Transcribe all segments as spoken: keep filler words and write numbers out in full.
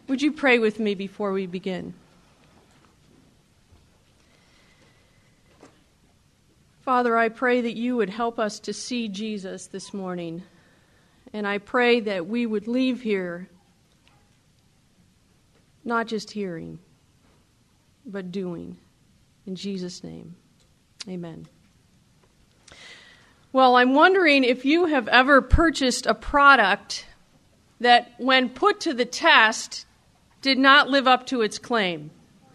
Would you pray with me before we begin? Father, I pray that you would help us to see Jesus this morning. And I pray that we would leave here not just hearing, but doing. In Jesus' name, amen. Well, I'm wondering if you have ever purchased a product that, when put to the test, did not live up to its claim.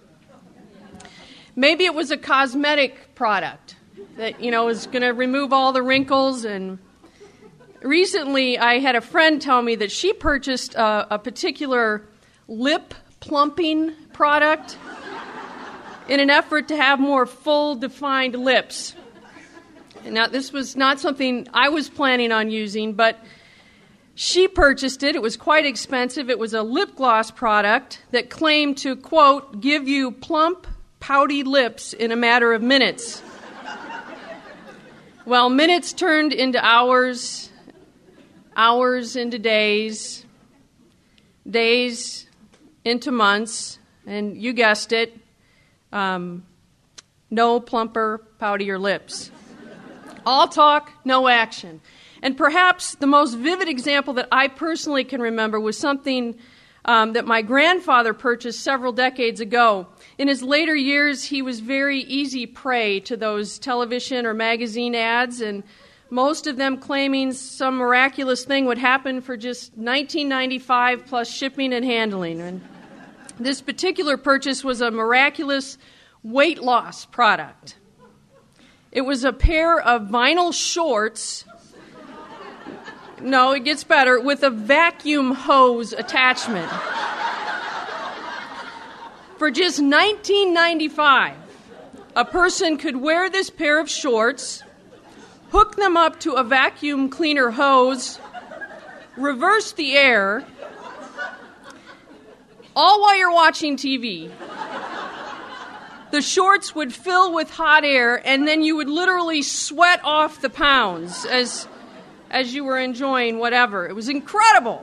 Maybe it was a cosmetic product that, you know, was going to remove all the wrinkles. And recently I had a friend tell me that she purchased a, a particular lip plumping product in an effort to have more full, defined lips. And now, this was not something I was planning on using, but she purchased it. It was quite expensive. It was a lip gloss product that claimed to, quote, give you plump, pouty lips in a matter of minutes. Well, minutes turned into hours, hours into days, days into months, and you guessed it, um, no plumper, poutier lips. All talk, no action. And perhaps the most vivid example that I personally can remember was something um, that my grandfather purchased several decades ago. In his later years, he was very easy prey to those television or magazine ads, and most of them claiming some miraculous thing would happen for just nineteen ninety-five dollars plus shipping and handling. And this particular purchase was a miraculous weight loss product. It was a pair of vinyl shorts. No, it gets better, with a vacuum hose attachment. For just nineteen ninety-five dollars, a person could wear this pair of shorts, hook them up to a vacuum cleaner hose, reverse the air, all while you're watching T V. The shorts would fill with hot air, and then you would literally sweat off the pounds as as you were enjoying whatever. It was incredible.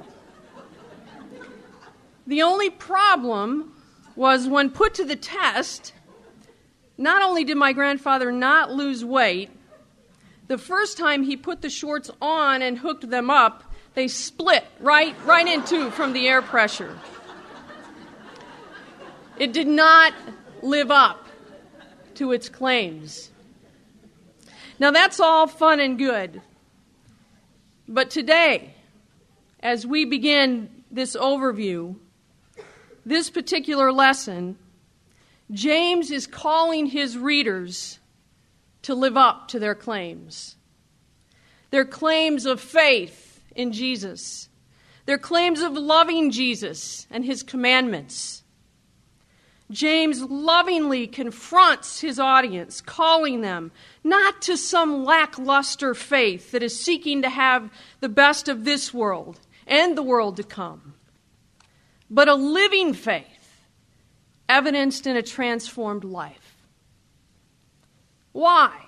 The only problem was, when put to the test, not only did my grandfather not lose weight, the first time he put the shorts on and hooked them up, they split right, right in two from the air pressure. It did not live up to its claims. Now, that's all fun and good. But today, as we begin this overview, this particular lesson, James is calling his readers to live up to their claims. Their claims of faith in Jesus. Their claims of loving Jesus and his commandments. James lovingly confronts his audience, calling them not to some lackluster faith that is seeking to have the best of this world and the world to come, but a living faith evidenced in a transformed life. Why?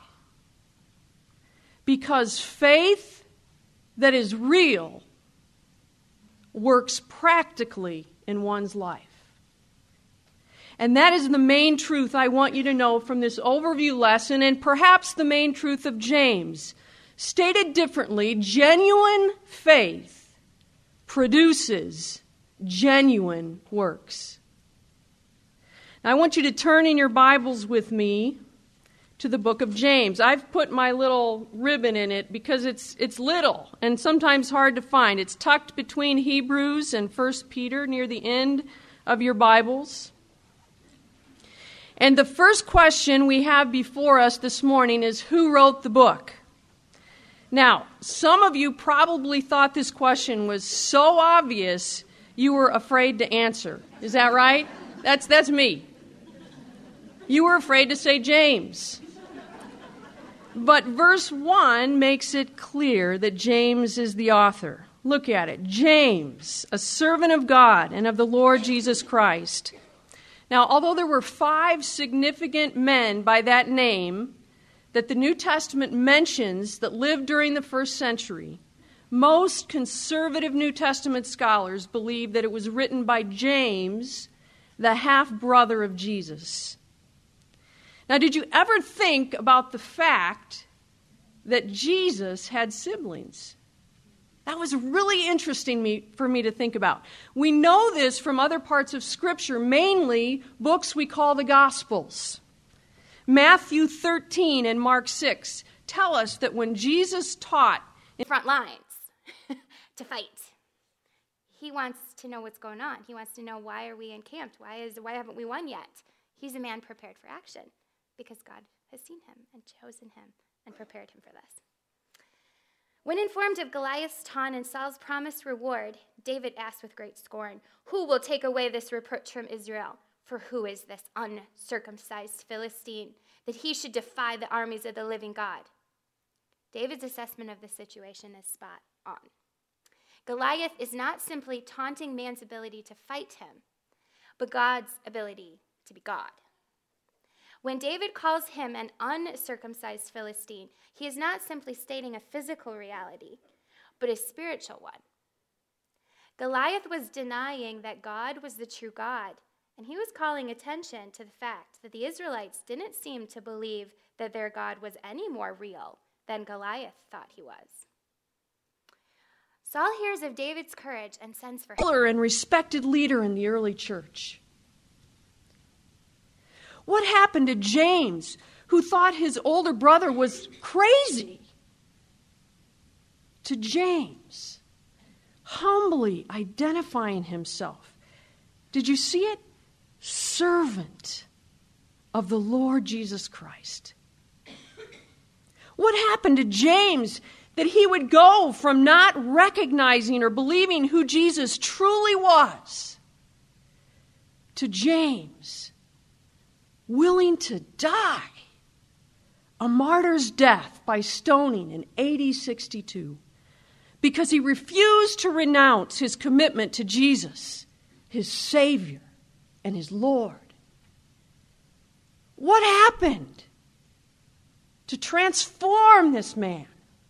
Because faith that is real works practically in one's life. And that is the main truth I want you to know from this overview lesson, and perhaps the main truth of James. Stated differently, genuine faith produces genuine works. Now, I want you to turn in your Bibles with me to the book of James. I've put my little ribbon in it because it's it's little and sometimes hard to find. It's tucked between Hebrews and First Peter near the end of your Bibles. And the first question we have before us this morning is, who wrote the book? Now, some of you probably thought this question was so obvious you were afraid to answer. Is that right? That's that's me. You were afraid to say James. But verse one makes it clear that James is the author. Look at it. James, a servant of God and of the Lord Jesus Christ. Now, although there were five significant men by that name that the New Testament mentions that lived during the first century, Most conservative New Testament scholars believe that it was written by James, the half-brother of Jesus. Now, did you ever think about the fact that Jesus had siblings? That was really interesting me, for me to think about. We know this from other parts of Scripture, mainly books we call the Gospels. Matthew thirteen and Mark six tell us that when Jesus taught in front lines to fight, he wants to know what's going on. He wants to know, why are we encamped? Why is why haven't we won yet? He's a man prepared for action because God has seen him and chosen him and prepared him for this. When informed of Goliath's taunt and Saul's promised reward, David asked with great scorn, "Who will take away this reproach from Israel? For who is this uncircumcised Philistine, that he should defy the armies of the living God?" David's assessment of the situation is spot on. Goliath is not simply taunting man's ability to fight him, but God's ability to be God. When David calls him an uncircumcised Philistine, he is not simply stating a physical reality, but a spiritual one. Goliath was denying that God was the true God, and he was calling attention to the fact that the Israelites didn't seem to believe that their God was any more real than Goliath thought he was. Saul hears of David's courage and sends for him. And respected leader in the early church. What happened to James, who thought his older brother was crazy? To James, humbly identifying himself. Did you see it? Servant of the Lord Jesus Christ. What happened to James that he would go from not recognizing or believing who Jesus truly was to James willing to die a martyr's death by stoning in A D sixty-two because he refused to renounce his commitment to Jesus, his Savior and his Lord? What happened to transform this man?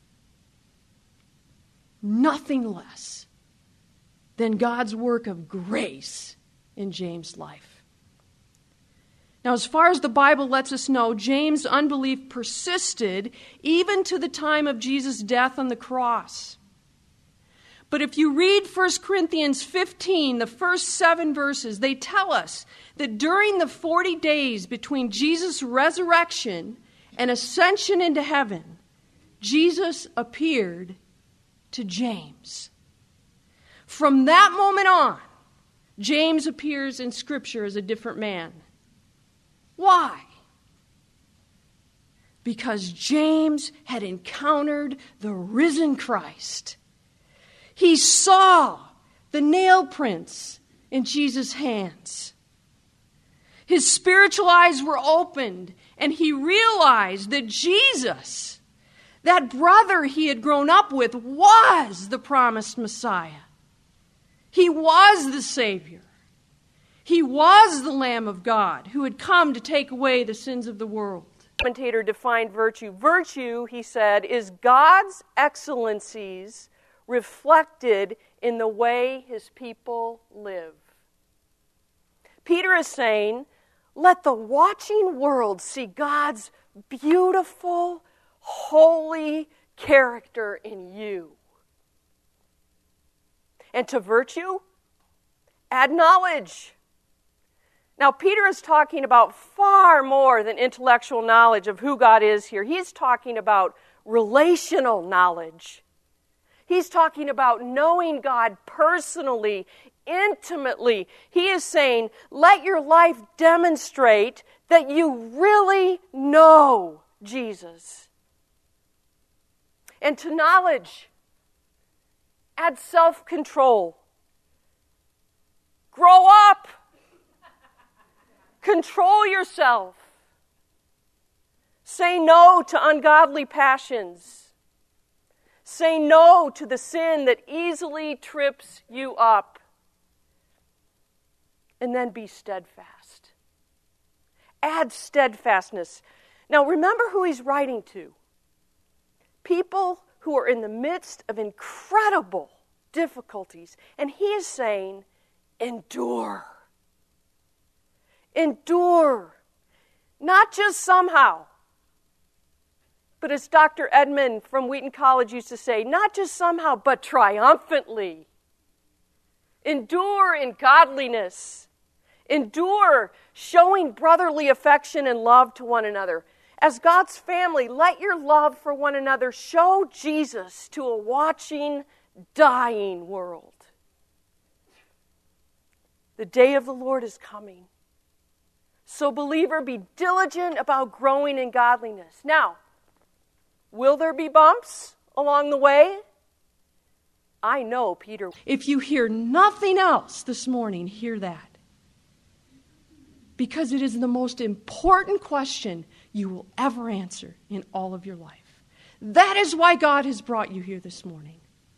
Nothing less than God's work of grace in James' life. Now, as far as the Bible lets us know, James' unbelief persisted even to the time of Jesus' death on the cross. But if you read First Corinthians fifteen, the first seven verses, they tell us that during the forty days between Jesus' resurrection and ascension into heaven, Jesus appeared to James. From that moment on, James appears in Scripture as a different man. Why? Because James had encountered the risen Christ. He saw the nail prints in Jesus' hands. His spiritual eyes were opened, and he realized that Jesus, that brother he had grown up with, was the promised Messiah. He was the Savior. He was the Lamb of God who had come to take away the sins of the world. The commentator defined virtue. Virtue, he said, is God's excellencies reflected in the way his people live. Peter is saying, let the watching world see God's beautiful, holy character in you. And to virtue, add knowledge. Now, Peter is talking about far more than intellectual knowledge of who God is here. He's talking about relational knowledge. He's talking about knowing God personally, intimately. He is saying, let your life demonstrate that you really know Jesus. And to knowledge, add self-control. Grow up. Control yourself. Say no to ungodly passions. Say no to the sin that easily trips you up. And then be steadfast. Add steadfastness. Now remember who he's writing to. People who are in the midst of incredible difficulties. And he is saying, endure. Endure. Not just somehow, but as Doctor Edmond from Wheaton College used to say, not just somehow, but triumphantly. Endure in godliness. Endure showing brotherly affection and love to one another. As God's family, let your love for one another show Jesus to a watching, dying world. The day of the Lord is coming. So, believer, be diligent about growing in godliness. Now, will there be bumps along the way? I know Peter. If you hear nothing else this morning, hear that. Because it is the most important question you will ever answer in all of your life. That is why God has brought you here this morning.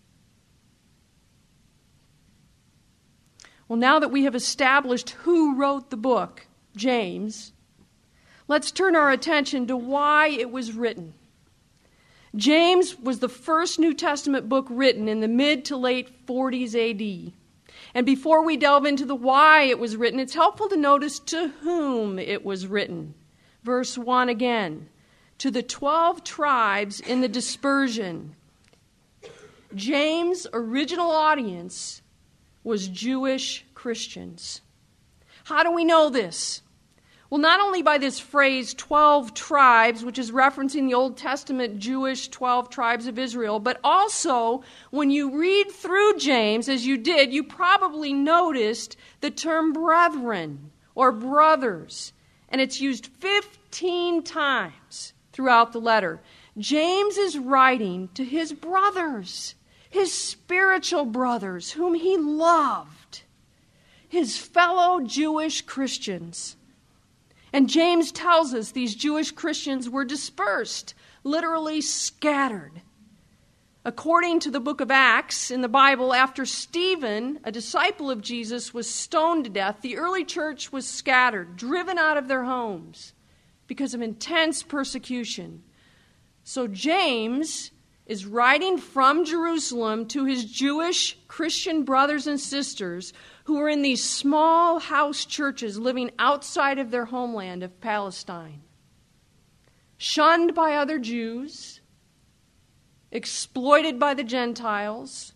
Well, now that we have established who wrote the book, James, let's turn our attention to why it was written. James was the first New Testament book written in the mid to late forties A D. And before we delve into the why it was written, it's helpful to notice to whom it was written. Verse one again. To the twelve tribes in the dispersion. James' original audience was Jewish Christians. How do we know this? Well, not only by this phrase, twelve tribes, which is referencing the Old Testament Jewish twelve tribes of Israel, but also when you read through James, as you did, you probably noticed the term brethren or brothers, and it's used fifteen times throughout the letter. James is writing to his brothers, his spiritual brothers, whom he loved, his fellow Jewish Christians. And James tells us these Jewish Christians were dispersed, literally scattered. According to the book of Acts in the Bible, after Stephen, a disciple of Jesus, was stoned to death, the early church was scattered, driven out of their homes because of intense persecution. So James is writing from Jerusalem to his Jewish Christian brothers and sisters who were in these small house churches living outside of their homeland of Palestine. Shunned by other Jews, exploited by the Gentiles,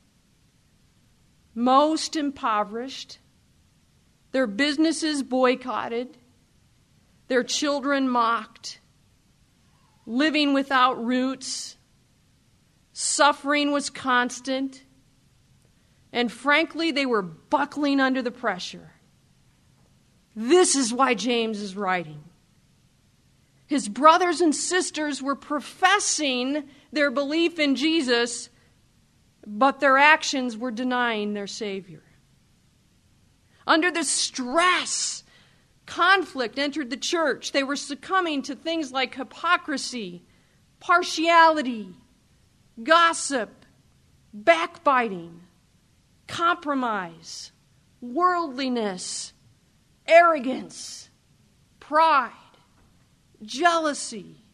most impoverished, their businesses boycotted, their children mocked, living without roots. Suffering was constant, and frankly, they were buckling under the pressure. This is why James is writing. His brothers and sisters were professing their belief in Jesus, but their actions were denying their Savior. Under the stress, conflict entered the church. They were succumbing to things like hypocrisy, partiality, gossip, backbiting, compromise, worldliness, arrogance, pride, jealousy.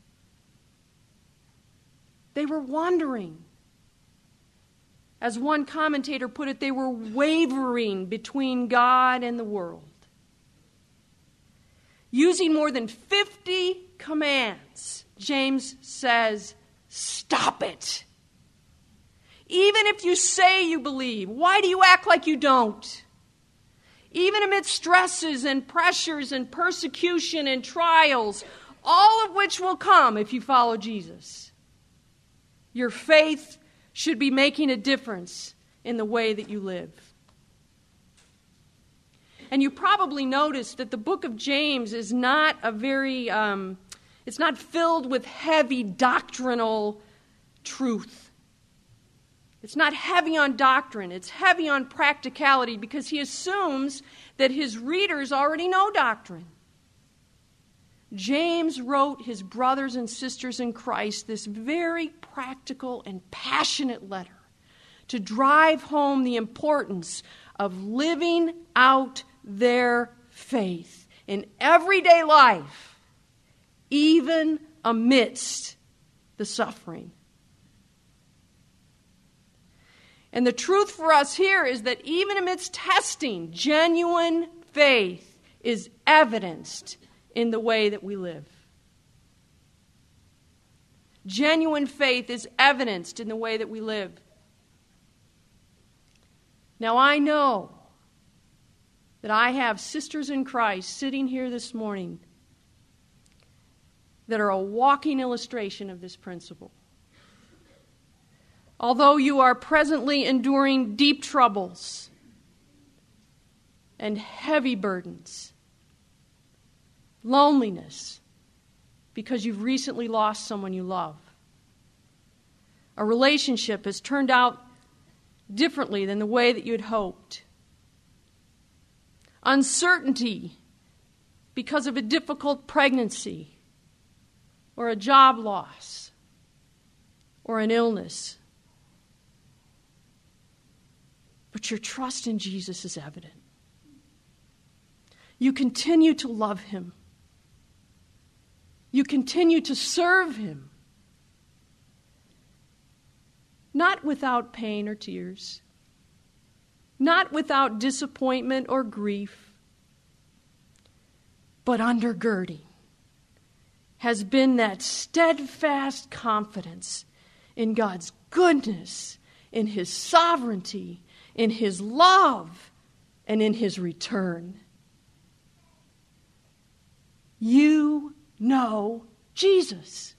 They were wandering. As one commentator put it, they were wavering between God and the world. Using more than fifty commands, James says, stop it. Even if you say you believe, why do you act like you don't? Even amidst stresses and pressures and persecution and trials, all of which will come if you follow Jesus, your faith should be making a difference in the way that you live. And you probably noticed that the book of James is not a very, um, it's not filled with heavy doctrinal truth. It's not heavy on doctrine. It's heavy on practicality because he assumes that his readers already know doctrine. James wrote his brothers and sisters in Christ this very practical and passionate letter to drive home the importance of living out their faith in everyday life, even amidst the suffering. And the truth for us here is that even amidst testing, genuine faith is evidenced in the way that we live. Genuine faith is evidenced in the way that we live. Now, I know that I have sisters in Christ sitting here this morning that are a walking illustration of this principle. Although you are presently enduring deep troubles and heavy burdens, loneliness because you've recently lost someone you love, a relationship has turned out differently than the way that you had hoped, uncertainty because of a difficult pregnancy or a job loss or an illness. But your trust in Jesus is evident. You continue to love Him. You continue to serve Him. Not without pain or tears. Not without disappointment or grief. But undergirding has been that steadfast confidence in God's goodness, in His sovereignty, in His love, and in His return. You know Jesus.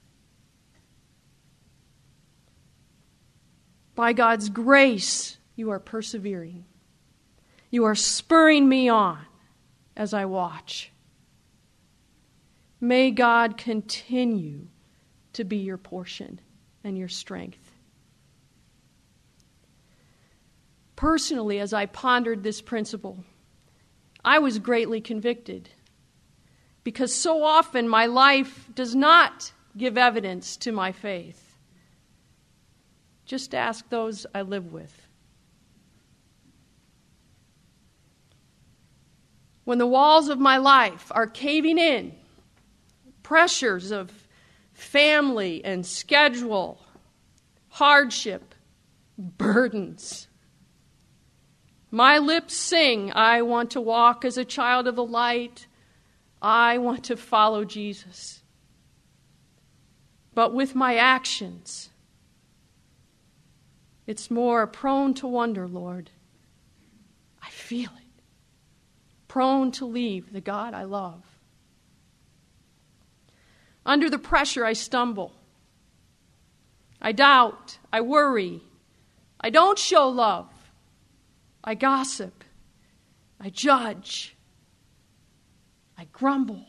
By God's grace, you are persevering. You are spurring me on as I watch. May God continue to be your portion and your strength. Personally, as I pondered this principle, I was greatly convicted because so often my life does not give evidence to my faith. Just ask those I live with. When the walls of my life are caving in, pressures of family and schedule, hardship, burdens, my lips sing, I want to walk as a child of the light. I want to follow Jesus. But with my actions, it's more prone to wonder, Lord. I feel it. Prone to leave the God I love. Under the pressure, I stumble. I doubt. I worry. I don't show love. I gossip. I judge. I grumble.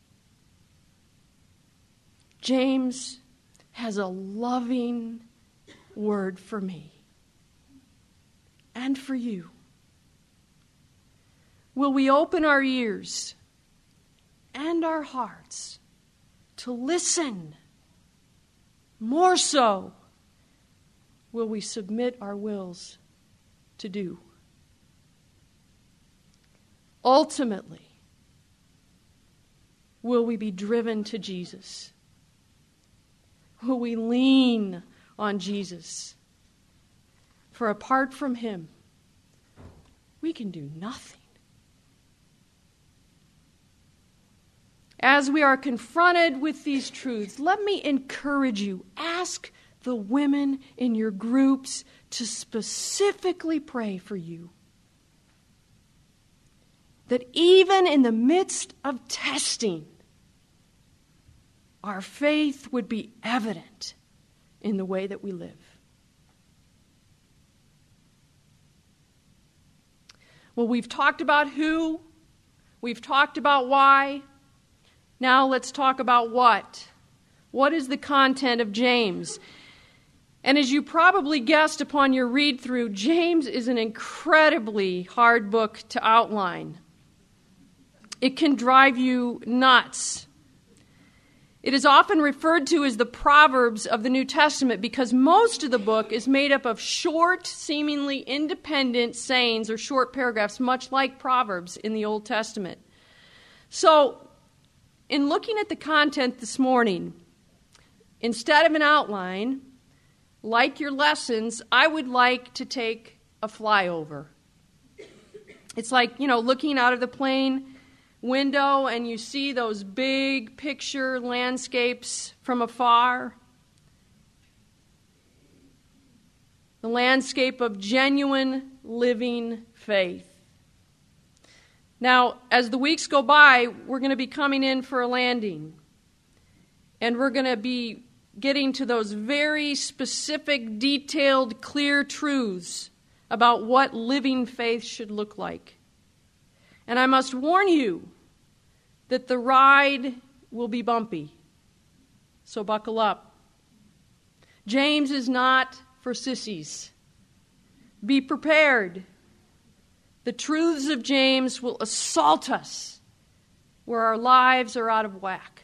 James has a loving word for me and for you. Will we open our ears and our hearts to listen? More so, will we submit our wills to do? Ultimately, will we be driven to Jesus? Will we lean on Jesus? For apart from Him, we can do nothing. As we are confronted with these truths, let me encourage you. Ask the women in your groups to specifically pray for you. That even in the midst of testing, our faith would be evident in the way that we live. Well, we've talked about who, we've talked about why. Now let's talk about what. What is the content of James? And as you probably guessed upon your read-through, James is an incredibly hard book to outline. It can drive you nuts. It is often referred to as the Proverbs of the New Testament because most of the book is made up of short, seemingly independent sayings or short paragraphs, much like Proverbs in the Old Testament. So, in looking at the content this morning, instead of an outline, like your lessons, I would like to take a flyover. It's like, you know, looking out of the plane window and you see those big picture landscapes from afar. The landscape of genuine living faith. Now, as the weeks go by, we're going to be coming in for a landing. And we're going to be getting to those very specific, detailed, clear truths about what living faith should look like. And I must warn you that the ride will be bumpy. So buckle up. James is not for sissies. Be prepared. The truths of James will assault us where our lives are out of whack.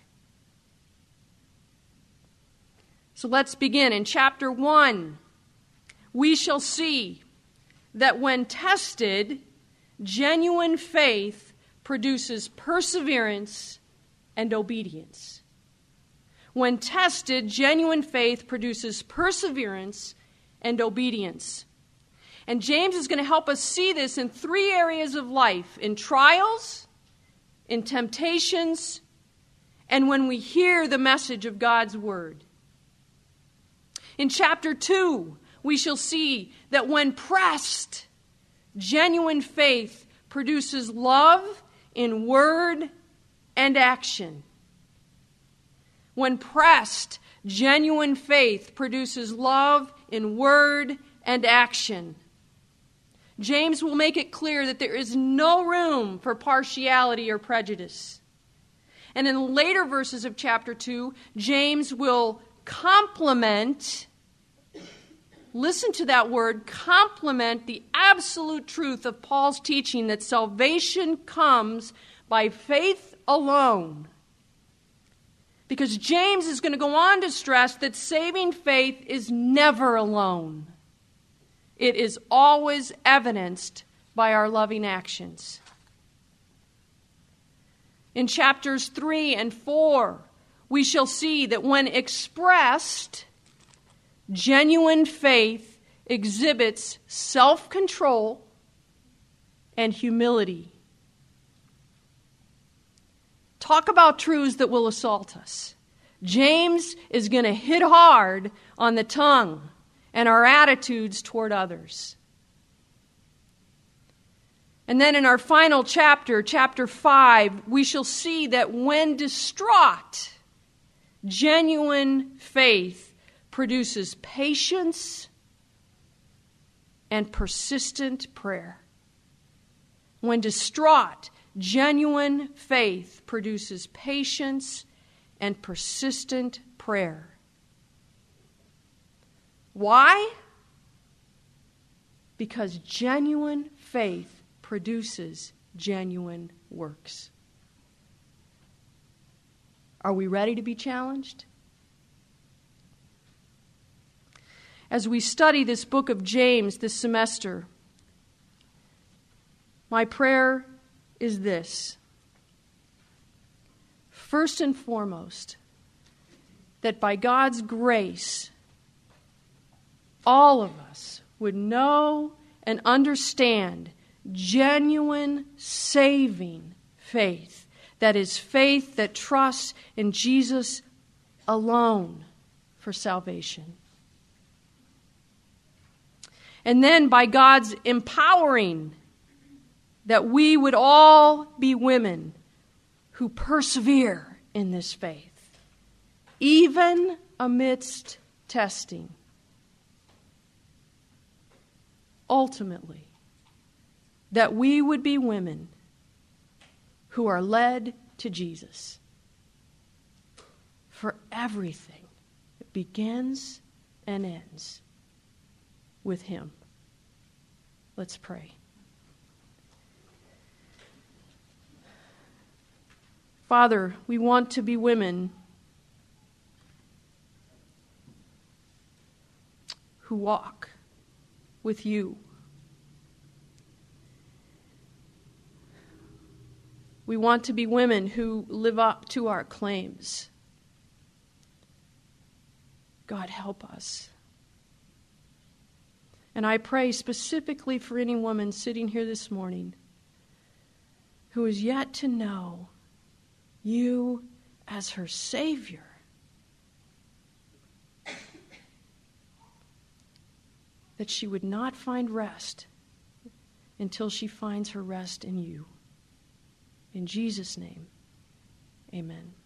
So let's begin. In chapter one, we shall see that when tested, genuine faith produces perseverance and obedience. When tested, genuine faith produces perseverance and obedience. And James is going to help us see this in three areas of life: in trials, in temptations, and when we hear the message of God's word. In chapter two, we shall see that when pressed, genuine faith produces love in word and action. When pressed, genuine faith produces love in word and action. James will make it clear that there is no room for partiality or prejudice. And in the later verses of chapter two, James will complement, listen to that word, complement the absolute truth of Paul's teaching that salvation comes by faith alone. Because James is going to go on to stress that saving faith is never alone. It is always evidenced by our loving actions. In chapters three and four, we shall see that when expressed, genuine faith exhibits self-control and humility. Talk about truths that will assault us. James is going to hit hard on the tongue and our attitudes toward others. And then in our final chapter, chapter five, we shall see that when distraught, genuine faith produces patience and persistent prayer. When distraught, genuine faith produces patience and persistent prayer. Why? Because genuine faith produces genuine works. Are we ready to be challenged? As we study this book of James this semester, my prayer is this. First and foremost, that by God's grace, all of us would know and understand genuine saving faith. That is faith that trusts in Jesus alone for salvation. And then by God's empowering, that we would all be women who persevere in this faith, even amidst testing. Ultimately, that we would be women who are led to Jesus. For everything begins and ends with Him. Let's pray. Father, we want to be women who walk with You. We want to be women who live up to our claims. God, help us. And I pray specifically for any woman sitting here this morning who is yet to know you as her Savior. That she would not find rest until she finds her rest in you. In Jesus' name, amen.